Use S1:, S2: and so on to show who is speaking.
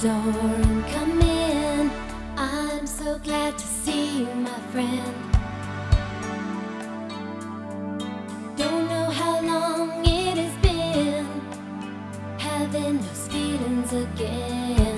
S1: door and come in. I'm so glad to see you, my friend. Don't know how long it has been having those feelings again.